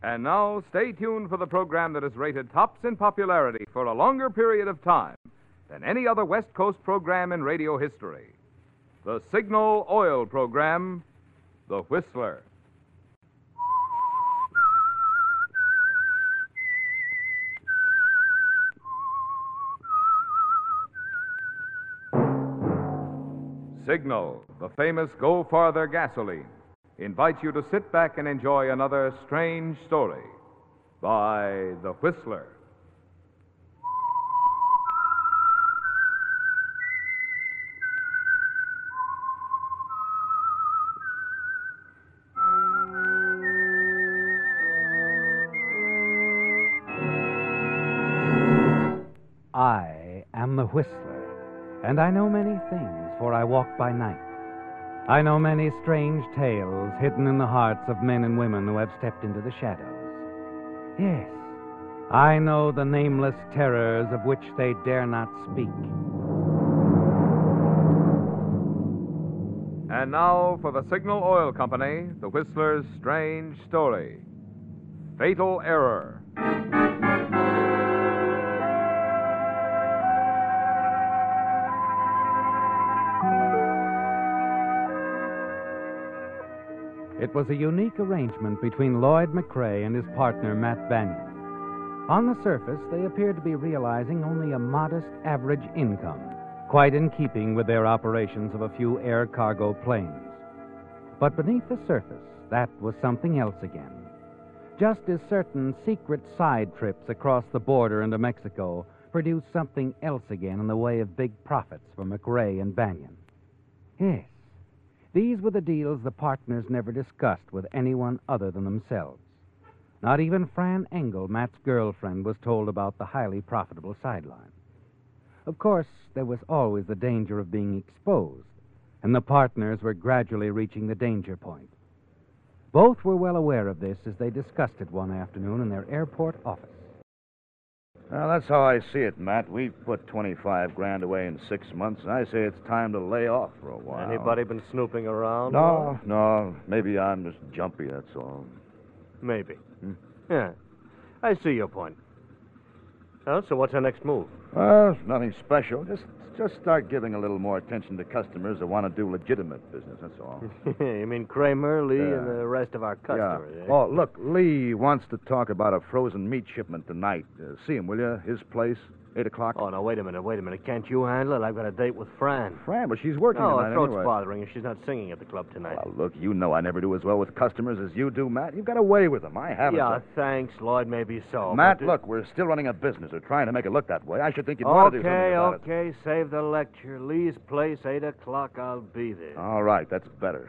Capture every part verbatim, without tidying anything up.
And now, stay tuned for the program that is rated tops in popularity for a longer period of time than any other West Coast program in radio history. The Signal Oil program, The Whistler. Signal, the famous Go Farther gasoline, invites you to sit back and enjoy another strange story by The Whistler. I am the Whistler, and I know many things, for I walk by night. I know many strange tales hidden in the hearts of men and women who have stepped into the shadows. Yes, I know the nameless terrors of which they dare not speak. And now for the Signal Oil Company, The Whistler's strange story, Fatal Error. It was a unique arrangement between Lloyd McCrae and his partner, Matt Banyan. On the surface, they appeared to be realizing only a modest average income, quite in keeping with their operations of a few air cargo planes. But beneath the surface, that was something else again. Just as certain secret side trips across the border into Mexico produced something else again in the way of big profits for McCrae and Banyan. Yes. These were the deals the partners never discussed with anyone other than themselves. Not even Fran Engel, Matt's girlfriend, was told about the highly profitable sideline. Of course, there was always the danger of being exposed, and the partners were gradually reaching the danger point. Both were well aware of this as they discussed it one afternoon in their airport office. Well, that's how I see it, Matt. We've put twenty-five grand away in six months, and I say it's time to lay off for a while. Anybody been snooping around? No, no. Maybe I'm just jumpy, that's all. Maybe. Hmm? Yeah. I see your point. Well, so what's our next move? Well, nothing special. Just just start giving a little more attention to customers that want to do legitimate business, that's all. You mean Kramer, Lee, Yeah. and the rest of our customers, Yeah. eh? Oh, look, Lee wants to talk about a frozen meat shipment tonight. Uh, see him, will you? His place, eight o'clock. Oh, no, wait a minute, wait a minute. Can't you handle it? I've got a date with Fran. Fran, but she's working No, tonight her throat's anyway. bothering her. She's not singing at the club tonight. Well, look, you know I never do as well with customers as you do, Matt. You've got a way with them. I haven't. yeah, so- thanks, Lloyd. Maybe so. Matt, but, uh, look, we're still running a business. We're trying to make it look that way. I should think you'd want to do something Okay, about it. okay. Save the lecture. Lee's place, eight o'clock. I'll be there. All right, that's better.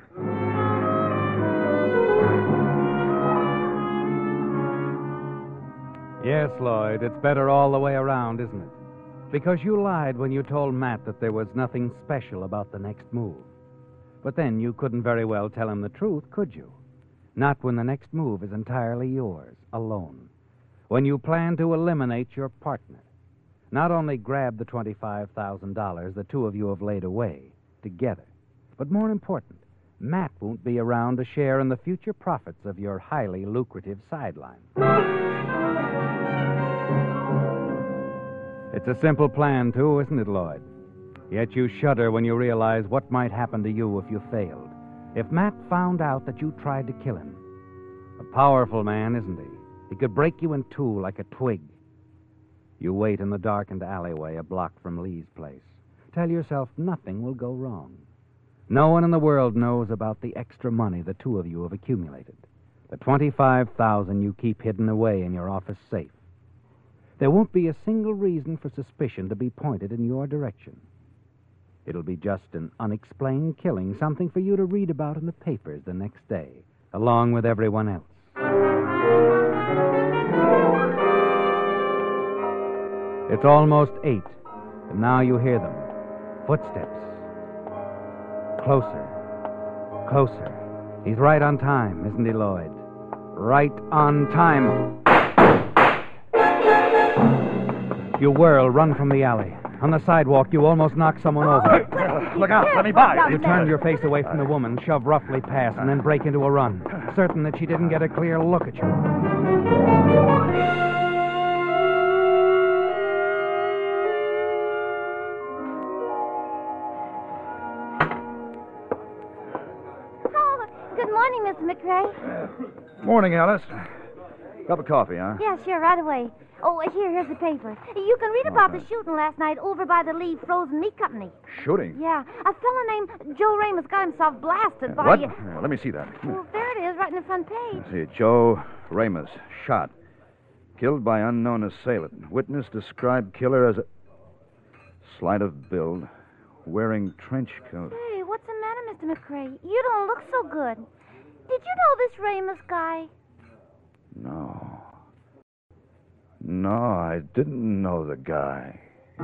Yes, Lloyd, it's better all the way around, isn't it? Because you lied when you told Matt that there was nothing special about the next move. But then you couldn't very well tell him the truth, could you? Not when the next move is entirely yours, alone. When you plan to eliminate your partner. Not only grab the twenty-five thousand dollars the two of you have laid away together, but more important, Matt won't be around to share in the future profits of your highly lucrative sideline. It's a simple plan, too, isn't it, Lloyd? Yet you shudder when you realize what might happen to you if you failed. If Matt found out that you tried to kill him. A powerful man, isn't he? He could break you in two like a twig. You wait in the darkened alleyway a block from Lee's place. Tell yourself nothing will go wrong. No one in the world knows about the extra money the two of you have accumulated. The twenty-five thousand dollars you keep hidden away in your office safe. There won't be a single reason for suspicion to be pointed in your direction. It'll be just an unexplained killing, something for you to read about in the papers the next day, along with everyone else. It's almost eight, and now you hear them. Footsteps. Closer. Closer. He's right on time, isn't he, Lloyd? Right on time. You whirl, run from the alley. On the sidewalk, you almost knock someone over. Look out, let me by. You turn your face away from the woman, shove roughly past, and then break into a run, certain that she didn't get a clear look at you. McCrae? Morning, Alice. Cup of coffee, huh? Yeah, sure, right away. Oh, here, here's the paper. You can read Oh, about thanks. the shooting last night over by the Lee Frozen Meat Company. Shooting? Yeah, a fella named Joe Ramos got himself blasted by... What? Uh, Yeah, let me see that. well, there it is, right in the front page. Let's see, Joe Ramos, shot. Killed by unknown assailant. Witness described killer as a slight of build, wearing trench coat. Hey, what's the matter, Mister McCrae? You don't look so good. Did you know this Ramos guy? No. No, I didn't know the guy.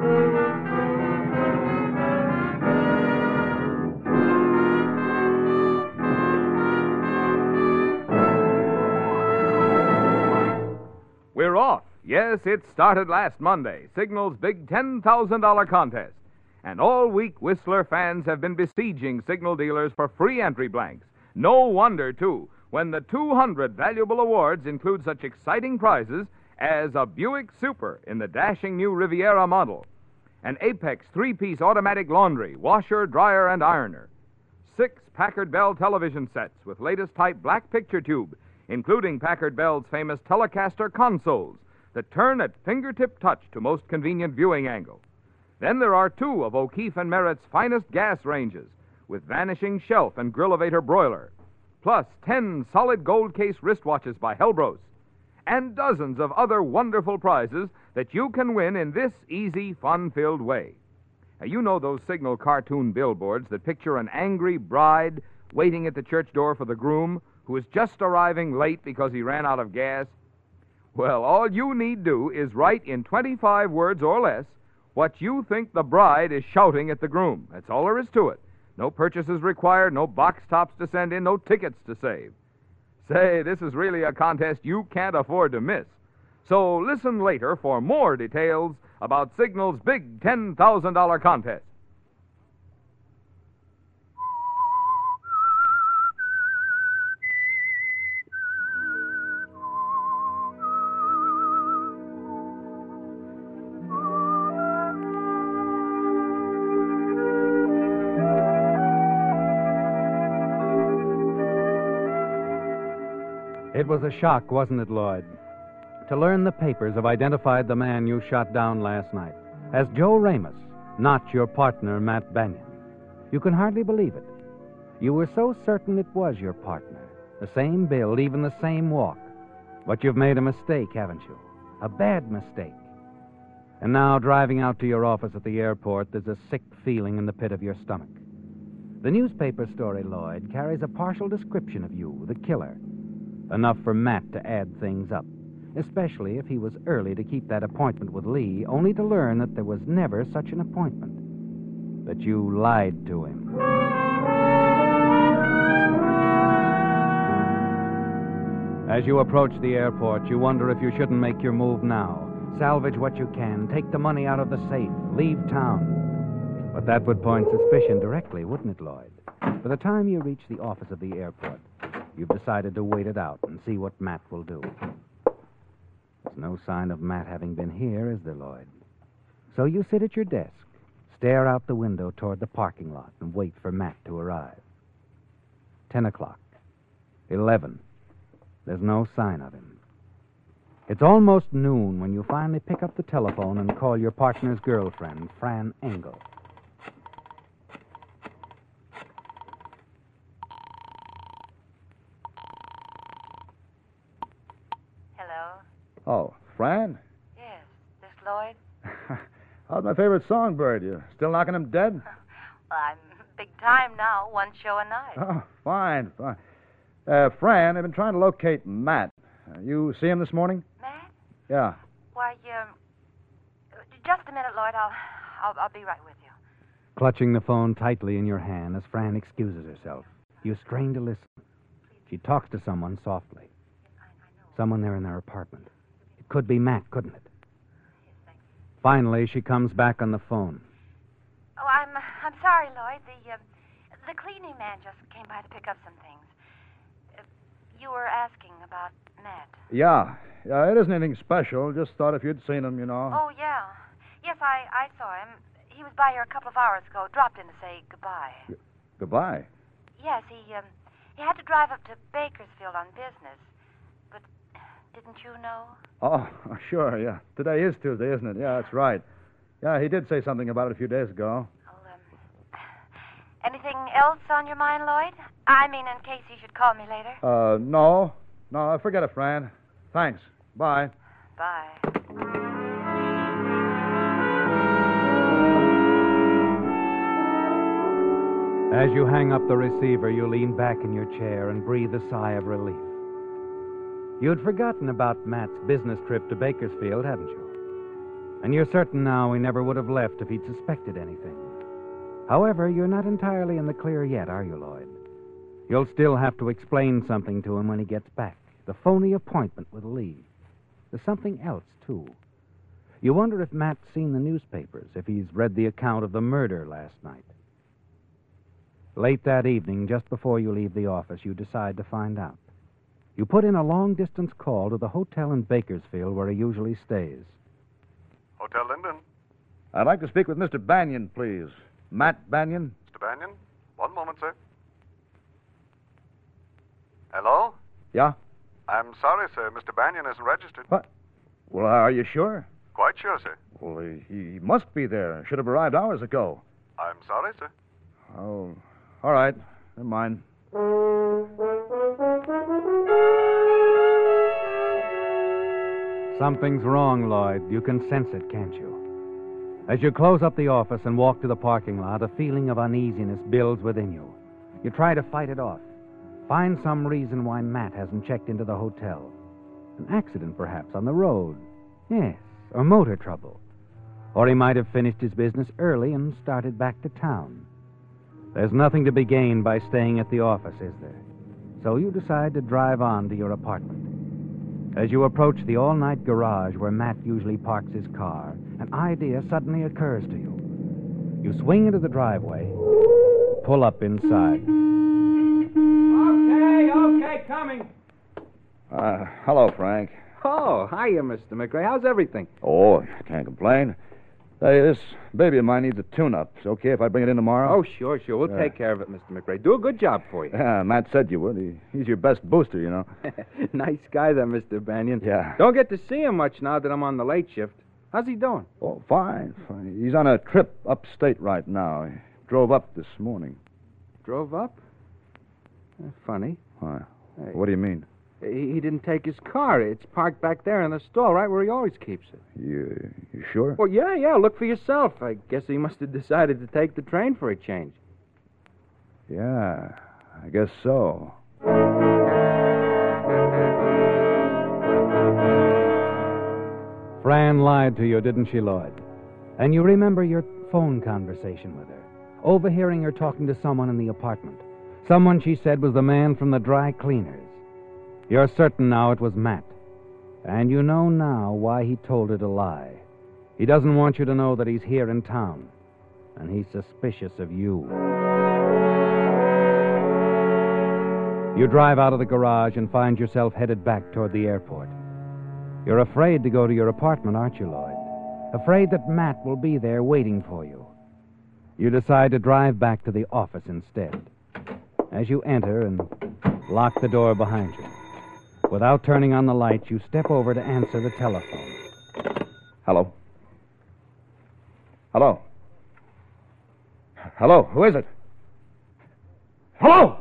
We're off. Yes, it started last Monday, Signal's big ten thousand dollars contest. And all week, Whistler fans have been besieging Signal dealers for free entry blanks. No wonder, too, when the two hundred valuable awards include such exciting prizes as a Buick Super in the dashing new Riviera model, an Apex three-piece automatic laundry, washer, dryer, and ironer, six Packard Bell television sets with latest type black picture tube, including Packard Bell's famous Telecaster consoles that turn at fingertip touch to most convenient viewing angle. Then there are two of O'Keefe and Merritt's finest gas ranges with vanishing shelf and grill-evator broiler, plus ten solid gold case wristwatches by Helbros, and dozens of other wonderful prizes that you can win in this easy, fun-filled way. Now, you know those Signal cartoon billboards that picture an angry bride waiting at the church door for the groom who is just arriving late because he ran out of gas? Well, all you need do is write in twenty-five words or less what you think the bride is shouting at the groom. That's all there is to it. No purchases required, no box tops to send in, no tickets to save. Say, this is really a contest you can't afford to miss. So listen later for more details about Signal's big ten thousand dollars contest. It was a shock, wasn't it, Lloyd? To learn the papers have identified the man you shot down last night as Joe Ramos, not your partner, Matt Banyan. You can hardly believe it. You were so certain it was your partner. The same build, even the same walk. But you've made a mistake, haven't you? A bad mistake. And now, driving out to your office at the airport, there's a sick feeling in the pit of your stomach. The newspaper story, Lloyd, carries a partial description of you, the killer. Enough for Matt to add things up, especially if he was early to keep that appointment with Lee, only to learn that there was never such an appointment. That you lied to him. As you approach the airport, you wonder if you shouldn't make your move now. Salvage what you can, take the money out of the safe, leave town. But that would point suspicion directly, wouldn't it, Lloyd? By the time you reach the office of the airport, you've decided to wait it out and see what Matt will do. There's no sign of Matt having been here, is there, Lloyd? So you sit at your desk, stare out the window toward the parking lot, and wait for Matt to arrive. Ten o'clock. Eleven. There's no sign of him. It's almost noon when you finally pick up the telephone and call your partner's girlfriend, Fran Engel. Oh, Fran? Yes, this Lloyd? How's my favorite songbird? You still knocking him dead? Well, I'm big time now, one show a night. Oh, fine, fine. Uh, Fran, I've been trying to locate Matt. Uh, you see him this morning? Matt? Yeah. Why, um, just a minute, Lloyd. I'll, I'll, I'll be right with you. Clutching the phone tightly in your hand as Fran excuses herself, you strain to listen. She talks to someone softly. Someone there in their apartment. It could be Matt, couldn't it? Finally, she comes back on the phone. Oh, I'm I'm sorry, Lloyd. The uh, the cleaning man just came by to pick up some things. Uh, you were asking about Matt. Yeah. Yeah, it isn't anything special. Just thought if you'd seen him, you know. Oh, yeah. Yes, I, I saw him. He was by here a couple of hours ago. Dropped in to say goodbye. G- goodbye. Yes, he um, He had to drive up to Bakersfield on business. But didn't you know? Oh, sure, yeah. Today is Tuesday, isn't it? Yeah, that's right. Yeah, he did say something about it a few days ago. Well, um, anything else on your mind, Lloyd? I mean, in case he should call me later. Uh, no. No, forget it, Fran. Thanks. Bye. Bye. As you hang up the receiver, you lean back in your chair and breathe a sigh of relief. You'd forgotten about Matt's business trip to Bakersfield, hadn't you? And you're certain now he never would have left if he'd suspected anything. However, you're not entirely in the clear yet, are you, Lloyd? You'll still have to explain something to him when he gets back. The phony appointment with Lee. There's something else, too. You wonder if Matt's seen the newspapers, if he's read the account of the murder last night. Late that evening, just before you leave the office, you decide to find out. You put in a long-distance call to the hotel in Bakersfield where he usually stays. Hotel Linden. I'd like to speak with Mister Banyan, please. Matt Banyan? Mister Banyan? One moment, sir. Hello? Yeah? I'm sorry, sir. Mister Banyan isn't registered. What? Well, are you sure? Quite sure, sir. Well, he, he must be there. Should have arrived hours ago. I'm sorry, sir. Oh, all right. Never mind. Something's wrong, Lloyd. You can sense it, can't you? As you close up the office and walk to the parking lot, a feeling of uneasiness builds within you. You try to fight it off. Find some reason why Matt hasn't checked into the hotel. An accident, perhaps, on the road. Yes, or motor trouble. Or he might have finished his business early and started back to town. There's nothing to be gained by staying at the office, is there? So you decide to drive on to your apartment. As you approach the all-night garage where Matt usually parks his car, an idea suddenly occurs to you. You swing into the driveway, pull up inside. Okay, okay, coming. Uh, hello, Frank. Oh, hiya, Mister McRae. How's everything? Oh, can't complain. Hey, this baby of mine needs a tune-up. It's okay if I bring it in tomorrow? Oh, sure, sure. We'll Yeah. take care of it, Mister McRae. Do a good job for you. Yeah, Matt said you would. He, he's your best booster, you know. Nice guy, that Mister Banyan. Yeah. Don't get to see him much now that I'm on the late shift. How's he doing? Oh, fine, fine. He's on a trip upstate right now. He drove up this morning. Drove up? Uh, funny. Why? Hey. What do you mean? He, he didn't take his car. It's parked back there in the stall, right where he always keeps it. You, you sure? Well, yeah, yeah. Look for yourself. I guess he must have decided to take the train for a change. Yeah, I guess so. Fran lied to you, didn't she, Lloyd? And you remember your phone conversation with her, overhearing her talking to someone in the apartment. Someone she said was the man from the dry cleaners. You're certain now it was Matt. And you know now why he told her to lie. He doesn't want you to know that he's here in town. And he's suspicious of you. You drive out of the garage and find yourself headed back toward the airport. You're afraid to go to your apartment, aren't you, Lloyd? Afraid that Matt will be there waiting for you. You decide to drive back to the office instead. As you enter and lock the door behind you, without turning on the lights, you step over to answer the telephone. Hello? Hello? Hello? Who is it? Hello?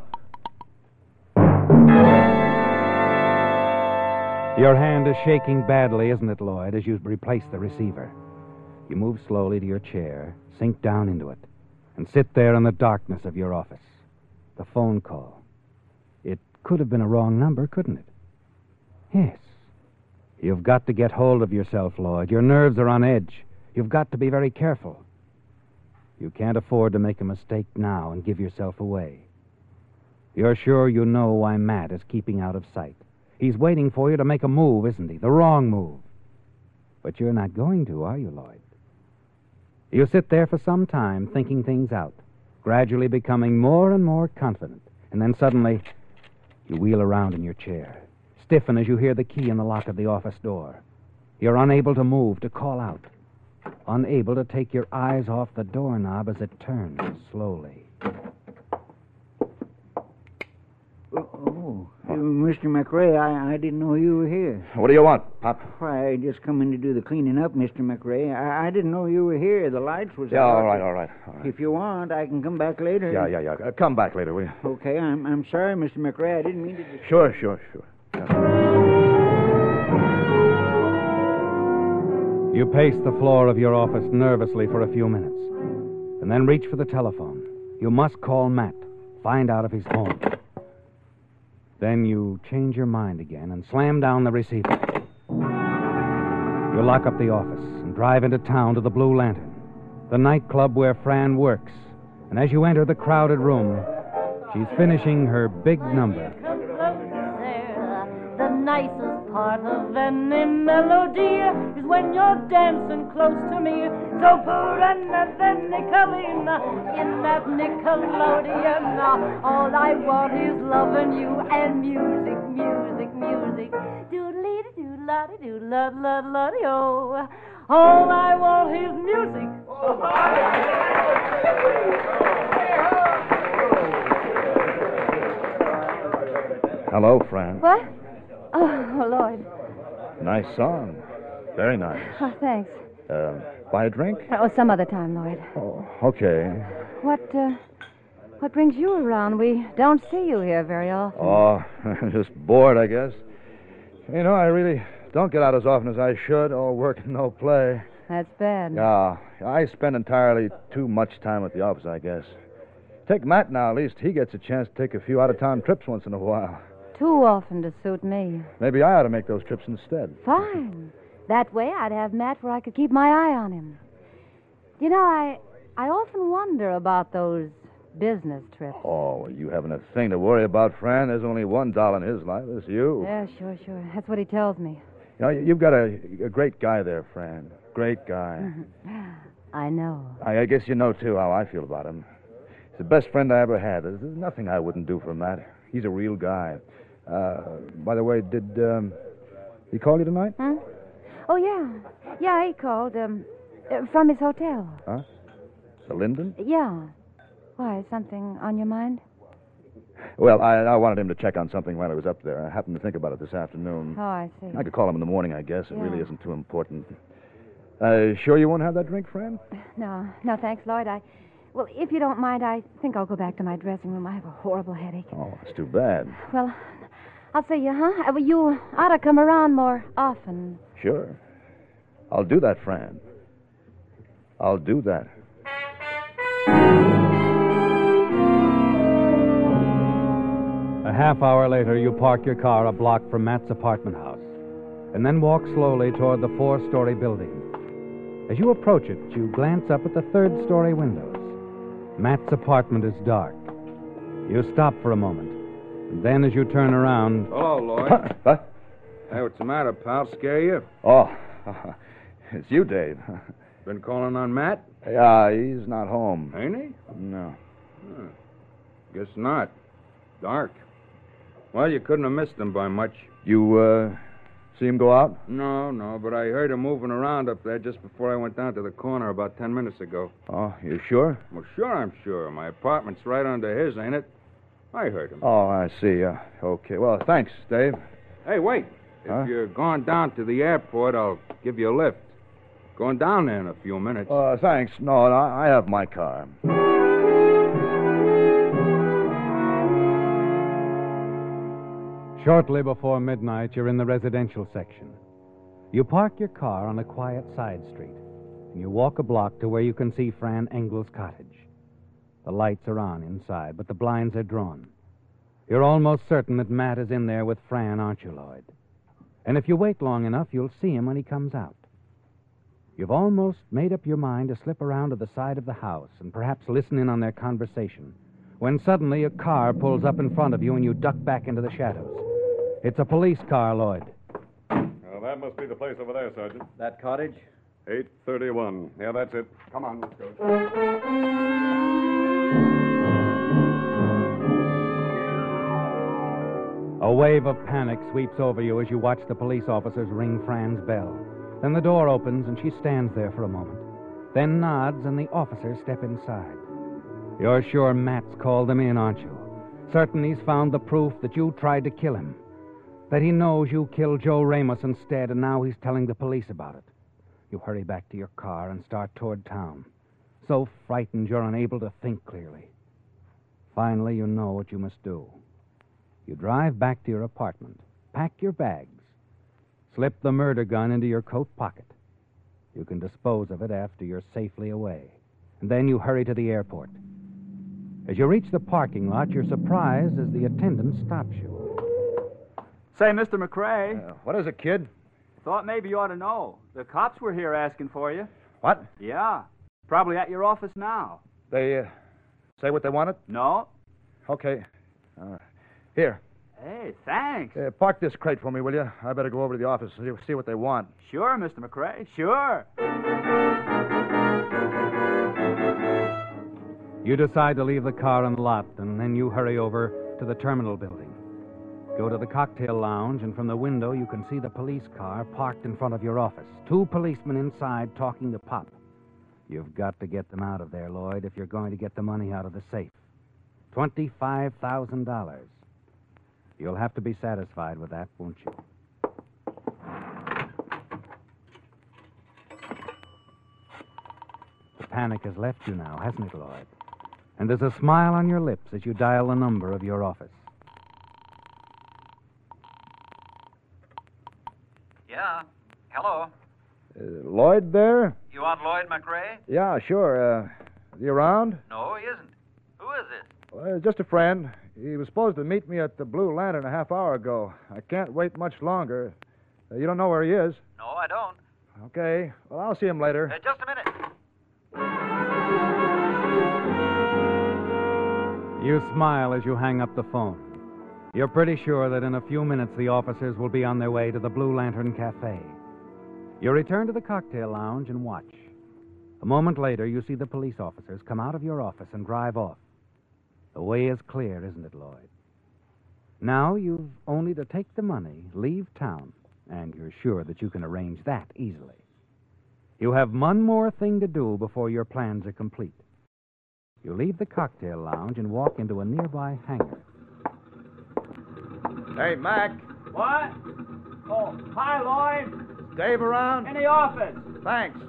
Your hand is shaking badly, isn't it, Lloyd, as you replace the receiver? You move slowly to your chair, sink down into it, and sit there in the darkness of your office. The phone call. It could have been a wrong number, couldn't it? Yes. You've got to get hold of yourself, Lloyd. Your nerves are on edge. You've got to be very careful. You can't afford to make a mistake now and give yourself away. You're sure you know why Matt is keeping out of sight. He's waiting for you to make a move, isn't he? The wrong move. But you're not going to, are you, Lloyd? You sit there for some time thinking things out, gradually becoming more and more confident. And then suddenly, you wheel around in your chair, stiffen as you hear the key in the lock of the office door. You're unable to move, to call out. Unable to take your eyes off the doorknob as it turns slowly. Mister McRae, I, I didn't know you were here. What do you want, Pop? Why, I just come in to do the cleaning up, Mister McRae. I, I didn't know you were here. The lights was Yeah, out. all right, all right, all right. If you want, I can come back later. Yeah, yeah, yeah. Uh, come back later, will you? Okay, I'm I'm sorry, Mister McRae. I didn't mean to... Sure, sure, sure. You pace the floor of your office nervously for a few minutes, and then reach for the telephone. You must call Matt, find out if he's home. Then you change your mind again and slam down the receiver. You lock up the office and drive into town to the Blue Lantern, the nightclub where Fran works. And as you enter the crowded room, she's finishing her big number. The nicest part of any melody is when you're dancing close to me. So put another nickel in, in that Nickelodeon. All I want is loving you and music, music, music. Doodly doo la doo la la la oh. All I want is music. Hello, Fran. What? Oh, Lloyd. Nice song. Very nice. Oh, thanks. Uh, buy a drink? Oh, some other time, Lloyd. Oh, okay. What, uh, what brings you around? We don't see you here very often. Oh, just bored, I guess. You know, I really don't get out as often as I should. All work and no play. That's bad. Yeah, I spend entirely too much time at the office, I guess. Take Matt now. At least he gets a chance to take a few out-of-town trips once in a while. Too often to suit me. Maybe I ought to make those trips instead. Fine. That way I'd have Matt where I could keep my eye on him. You know, I I often wonder about those business trips. Oh, you haven't a thing to worry about, Fran. There's only one doll in his life. It's you. Yeah, sure, sure. That's what he tells me. You know, you've got a, a great guy there, Fran. Great guy. I know. I, I guess you know, too, how I feel about him. He's the best friend I ever had. There's, there's nothing I wouldn't do for Matt. He's a real guy. Uh, by the way, did um, he call you tonight? Huh? Oh, yeah. Yeah, he called um, uh, from his hotel. Huh? The Linden? Yeah. Why, something on your mind? Well, I, I wanted him to check on something while he was up there. I happened to think about it this afternoon. Oh, I see. I could call him in the morning, I guess. It Yeah. really isn't too important. Uh, sure you won't have that drink, Fran? No, no, thanks, Lloyd. I, well, if you don't mind, I think I'll go back to my dressing room. I have a horrible headache. Oh, it's too bad. Well, I'll see you, huh? Uh, well, you ought to come around more often. Sure. I'll do that, Fran. I'll do that. A half hour later, you park your car a block from Matt's apartment house, and then walk slowly toward the four-story building. As you approach it, you glance up at the third-story windows. Matt's apartment is dark. You stop for a moment, and then as you turn around... Hello, Lloyd. What? Hey, what's the matter, pal? Scare you? Oh, it's you, Dave. Been calling on Matt? Yeah, he's not home. Ain't he? No. Huh. Guess not. Dark. Well, you couldn't have missed him by much. You, uh, see him go out? No, no, but I heard him moving around up there just before I went down to the corner about ten minutes ago. Oh, you sure? Well, sure, I'm sure. My apartment's right under his, ain't it? I heard him. Oh, I see. Uh, okay. Well, thanks, Dave. Hey, wait. If Huh? you're going down to the airport, I'll give you a lift. Going down there in a few minutes. Uh, thanks. No, no, I have my car. Shortly before midnight, you're in the residential section. You park your car on a quiet side street, and you walk a block to where you can see Fran Engel's cottage. The lights are on inside, but the blinds are drawn. You're almost certain that Matt is in there with Fran, aren't you, Lloyd? And if you wait long enough, you'll see him when he comes out. You've almost made up your mind to slip around to the side of the house and perhaps listen in on their conversation, when suddenly a car pulls up in front of you and you duck back into the shadows. It's a police car, Lloyd. Well, that must be the place over there, Sergeant. That cottage? eight thirty-one. Yeah, that's it. Come on, let's go. A wave of panic sweeps over you as you watch the police officers ring Fran's bell. Then the door opens and she stands there for a moment, then nods and the officers step inside. You're sure Matt's called them in, aren't you? certain he's found the proof that you tried to kill him, that he knows you killed Joe Ramos instead, and now he's telling the police about it. You hurry back to your car and start toward town, so frightened you're unable to think clearly. Finally, you know what you must do. You drive back to your apartment, pack your bags, slip the murder gun into your coat pocket. You can dispose of it after you're safely away. And then you hurry to the airport. As you reach the parking lot, you're surprised as the attendant stops you. Say, Mister McRae. Uh, what is it, kid? Thought maybe you ought to know. The cops were here asking for you. What? Yeah. Probably at your office now. They uh, say what they wanted? No. Okay. Uh, here. Hey, thanks. Uh, park this crate for me, will you? I better go over to the office and see what they want. Sure, Mister McRae. Sure. You decide to leave the car on the lot, and then you hurry over to the terminal building. Go to the cocktail lounge, and from the window you can see the police car parked in front of your office. Two policemen inside talking to Pop. You've got to get them out of there, Lloyd, if you're going to get the money out of the safe. twenty-five thousand dollars. You'll have to be satisfied with that, won't you? The panic has left you now, hasn't it, Lloyd? And there's a smile on your lips as you dial the number of your office. Yeah. Hello. Uh, Lloyd there? You want Lloyd McRae? Yeah, sure. Uh, is he around? No, he isn't. Who is this? Well, just a friend. He was supposed to meet me at the Blue Lantern a half hour ago. I can't wait much longer. Uh, you don't know where he is? No, I don't. Okay. Well, I'll see him later. Uh, just a minute. You smile as you hang up the phone. You're pretty sure that in a few minutes the officers will be on their way to the Blue Lantern Cafe. You return to the cocktail lounge and watch. A moment later, you see the police officers come out of your office and drive off. The way is clear, isn't it, Lloyd? Now you've only to take the money, leave town, and you're sure that you can arrange that easily. You have one more thing to do before your plans are complete. You leave the cocktail lounge and walk into a nearby hangar. Hey, Mac. What? Oh, hi, Lloyd. Dave around? In the office. Thanks.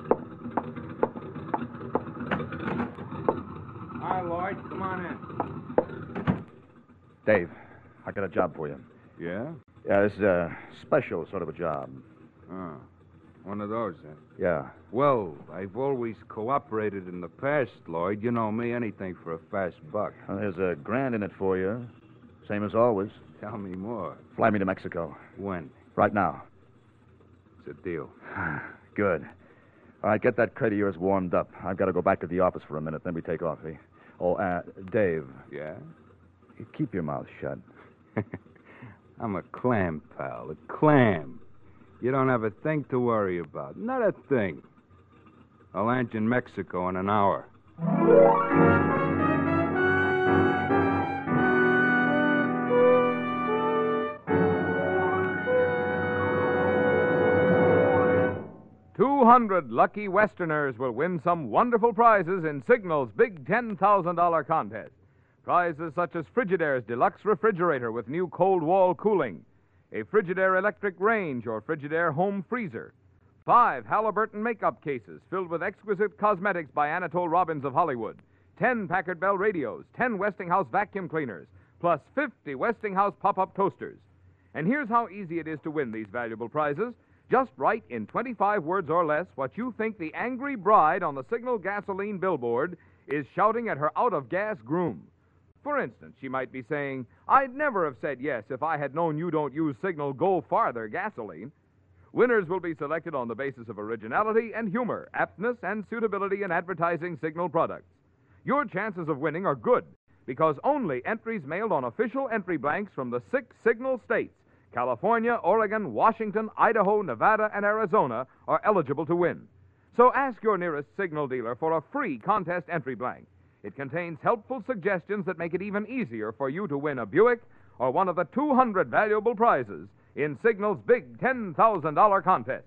Hi, Lloyd. Come on in. Dave, I got a job for you. Yeah? Yeah, this is a special sort of a job. Oh, one of those, then. Yeah. Well, I've always cooperated in the past, Lloyd. You know me, anything for a fast buck. Well, there's a grand in it for you. Same as always. Tell me more. Fly me to Mexico. When? Right now. It's a deal. Good. All right, get that crate of yours warmed up. I've got to go back to the office for a minute, then we take off. Eh? Oh, uh, Dave. Yeah? You keep your mouth shut. I'm a clam, pal. A clam. You don't have a thing to worry about. Not a thing. I'll land you in Mexico in an hour. Two hundred lucky Westerners will win some wonderful prizes in Signal's big ten thousand dollars contest. Prizes such as Frigidaire's deluxe refrigerator with new cold wall cooling, a Frigidaire electric range or Frigidaire home freezer, five Halliburton makeup cases filled with exquisite cosmetics by Anatole Robbins of Hollywood, ten Packard Bell radios, ten Westinghouse vacuum cleaners, plus fifty Westinghouse pop-up toasters. And here's how easy it is to win these valuable prizes. Just write in twenty-five words or less what you think the angry bride on the Signal gasoline billboard is shouting at her out-of-gas groom. For instance, she might be saying, "I'd never have said yes if I had known you don't use Signal Go Farther gasoline." Winners will be selected on the basis of originality and humor, aptness and suitability in advertising Signal products. Your chances of winning are good because only entries mailed on official entry blanks from the six Signal states, California, Oregon, Washington, Idaho, Nevada, and Arizona, are eligible to win. So ask your nearest Signal dealer for a free contest entry blank. It contains helpful suggestions that make it even easier for you to win a Buick or one of the two hundred valuable prizes in Signal's big ten thousand dollars contest.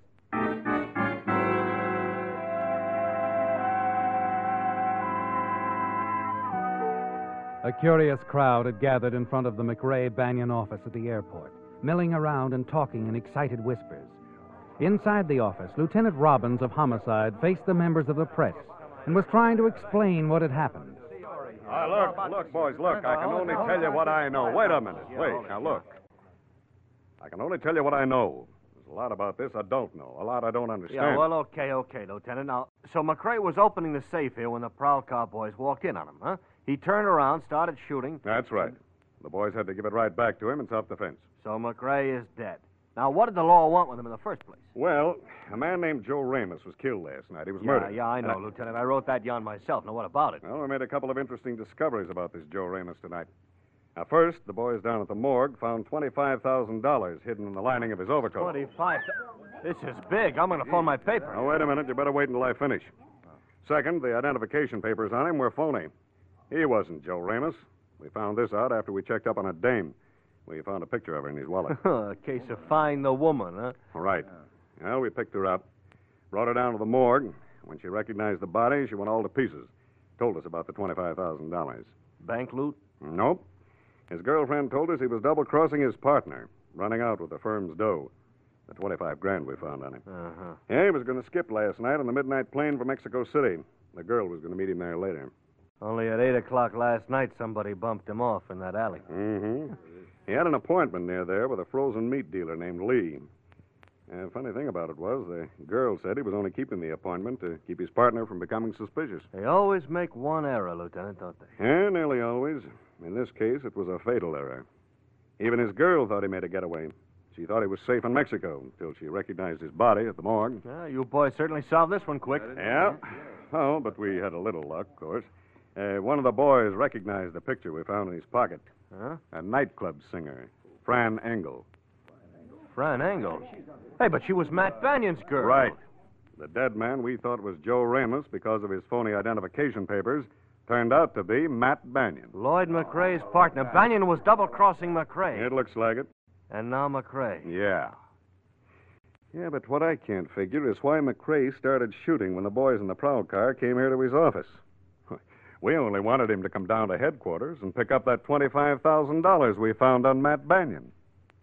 A curious crowd had gathered in front of the McRae Banyan office at the airport, milling around and talking in excited whispers. Inside the office, Lieutenant Robbins of Homicide faced the members of the press and was trying to explain what had happened. Ah, look, look, boys, look. I can only tell you what I know. Wait a minute. Wait, now look. I can only tell you what I know. There's a lot about this I don't know. A lot I don't understand. Yeah, well, okay, okay, Lieutenant. Now, so McRae was opening the safe here when the Prowl Car boys walked in on him, huh? He turned around, started shooting. That's right. The boys had to give it right back to him in self-defense. So McRae is dead. Now, what did the law want with him in the first place? Well, a man named Joe Ramos was killed last night. He was yeah, murdered. Yeah, I know, And Lieutenant. I wrote that yarn myself. Now, what about it? Well, we made a couple of interesting discoveries about this Joe Ramos tonight. Now, first, the boys down at the morgue found twenty-five thousand dollars hidden in the lining of his overcoat. twenty-five This is big. I'm going to phone my paper. Now, wait a minute. You better wait until I finish. Second, the identification papers on him were phony. He wasn't Joe Ramos. We found this out after we checked up on a dame. We found a picture of her in his wallet. A case of find the woman, huh? Right. Well, we picked her up, brought her down to the morgue. When she recognized the body, she went all to pieces. Told us about the twenty-five thousand dollars. Bank loot? Nope. His girlfriend told us he was double-crossing his partner, running out with the firm's dough. The twenty-five grand we found on him. Uh-huh. Yeah, he was going to skip last night on the midnight plane for Mexico City. The girl was going to meet him there later. Only at eight o'clock last night, somebody bumped him off in that alley. Mm-hmm. He had an appointment near there with a frozen meat dealer named Lee. The uh, funny thing about it was the girl said he was only keeping the appointment to keep his partner from becoming suspicious. They always make one error, Lieutenant, don't they? Yeah, nearly always. In this case, it was a fatal error. Even his girl thought he made a getaway. She thought he was safe in Mexico until she recognized his body at the morgue. Yeah, you boys certainly solved this one quick. Yeah. Oh, but we had a little luck, of course. Uh, one of the boys recognized the picture we found in his pocket. Huh? A nightclub singer, Fran Engel. Fran Engel? Hey, but she was Matt Banyan's girl. Right. The dead man we thought was Joe Ramos because of his phony identification papers turned out to be Matt Banyan. Lloyd McRae's partner. Banyan was double-crossing McRae. It looks like it. And now McRae. Yeah. Yeah, but what I can't figure is why McRae started shooting when the boys in the Prowl Car came here to his office. We only wanted him to come down to headquarters and pick up that twenty-five thousand dollars we found on Matt Banyan.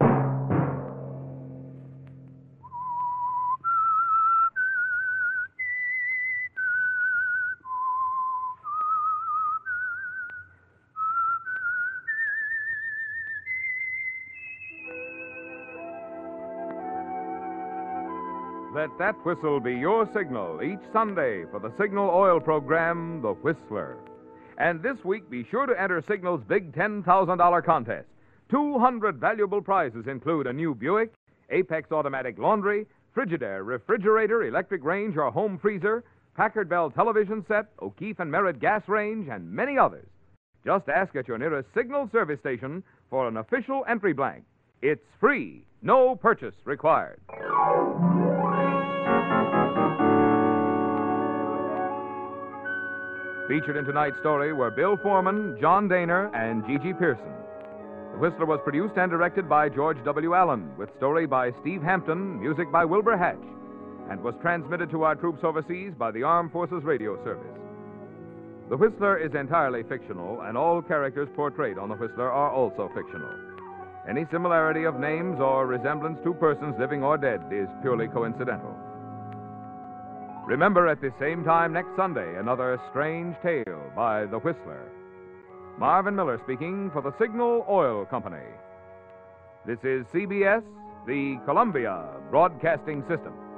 Let that whistle be your signal each Sunday for the Signal Oil program, The Whistler. And this week, be sure to enter Signal's big ten thousand dollars contest. two hundred valuable prizes include a new Buick, Apex automatic laundry, Frigidaire refrigerator, electric range, or home freezer, Packard Bell television set, O'Keefe and Merritt gas range, and many others. Just ask at your nearest Signal service station for an official entry blank. It's free, no purchase required. Featured in tonight's story were Bill Foreman, John Daner, and Gigi Pearson. The Whistler was produced and directed by George W. Allen, with story by Steve Hampton, music by Wilbur Hatch, and was transmitted to our troops overseas by the Armed Forces Radio Service. The Whistler is entirely fictional, and all characters portrayed on The Whistler are also fictional. Any similarity of names or resemblance to persons living or dead is purely coincidental. Remember at the same time next Sunday, another strange tale by The Whistler. Marvin Miller speaking for the Signal Oil Company. This is C B S, the Columbia Broadcasting System.